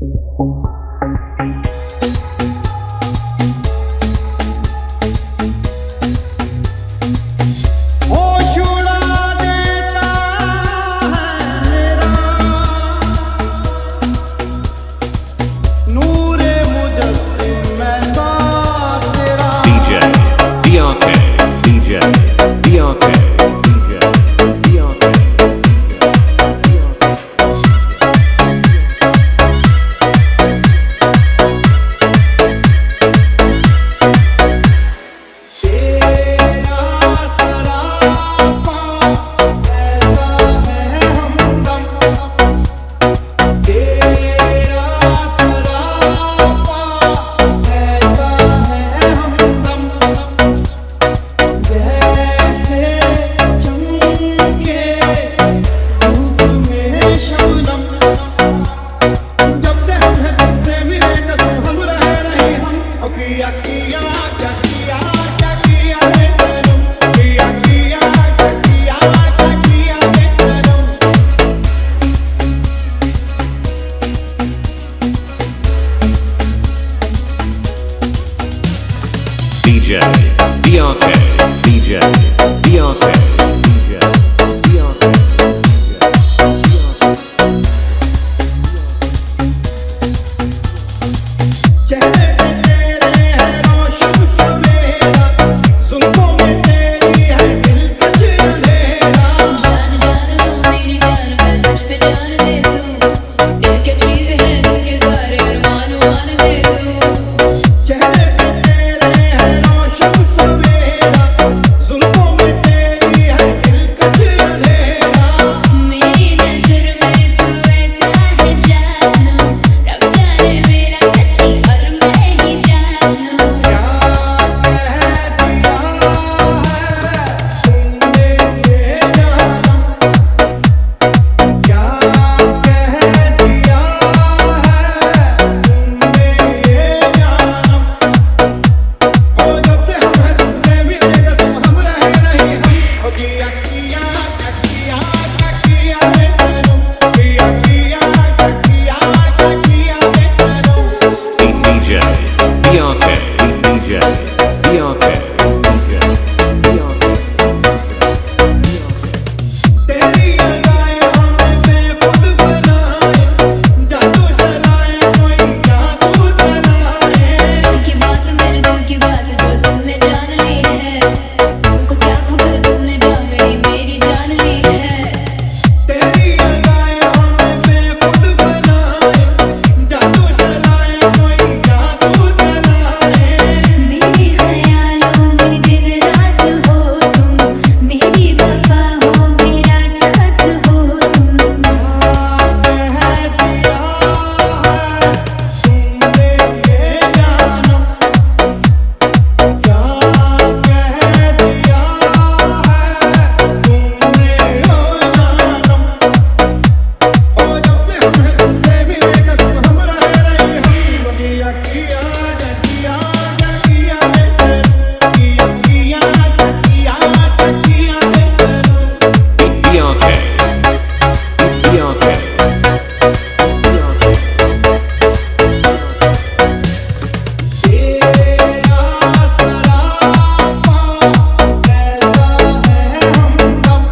DJ DRK, DJ DRK, DJ DRK. चेहरे पे तेरे है रोशन सवेरा, जुल्फों में तेरी है दिलकश अंधेरा। जान जान दो मेरी जान, मैं तुझ पे जान दे दूं। दिल की चीज़ है, दिल के सारे अरमान मान दे दूं। चेहरे पे तेरे है रोशन सवेरा, जुल्फों में तेरी है दिलकश अंधेरा। मेरी नज़र में तू ऐसा है जानू, रब जाने मेरा सच्ची और मैं ही जानू। क्या कह दिया है तुमने ये जानम, क्या कह दिया है तुमने ये जानम। ओ जब से हम हैं तुमसे मिले कसम हम रहे नहीं हम। ओ किया किया किया किया रे सनम, किया किया किया किया रे सनम। DJ DRK, DJ DRK, DJ DRK. तेरी अदाएं हमसे खुद बनाए, जादू चलाए कोई जादू चलाए। दिल की बात मेरे दिल की बात जो तुमने जान ली है, तुमको क्या खबर तुमने जो मेरी जान ली है। तेरी अदाएं हमसे खुद बनाए, जादू चलाए कोई जादू चलाए। मेरे ख्यालों में दिन रात हो तुम, मेरी वफा हो मेरा साथ हो तुम। क्या कह दिया है तुमने ये जानम, क्या कह दिया है तुमने ये जानम। ओ जब से हम हैं तुमसे मिले कसम हम रहे नहीं हम। किया किया किया किया रे सनम, किया किया किया किया रे सनम। DRK, DRK, DRK. तेरा सरापा कैसा है हमदम,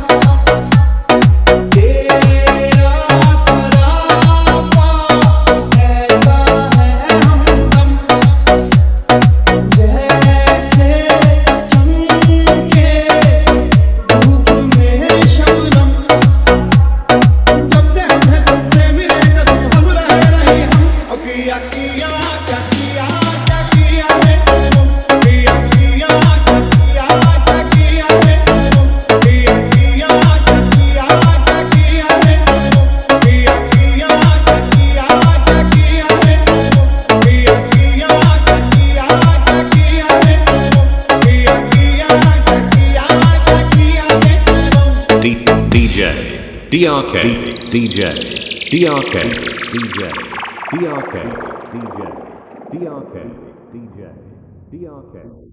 तेरा सरापा कैसा है हमदम। जैसे चमके धूप में शबनम, जब से हम हैं तुमसे मिले कसम हम रहे नहीं हम। ओ किया किया किया किया रे सनम, किया किया किया किया रे सनम, किया किया किया किया रे सनम, किया किया किया किया रे सनम, किया किया किया किया रे सनम, किया किया किया किया रे सनम। DJ DRK, DJ DRK, DJ DRK, DJ DRK, DJ DRK.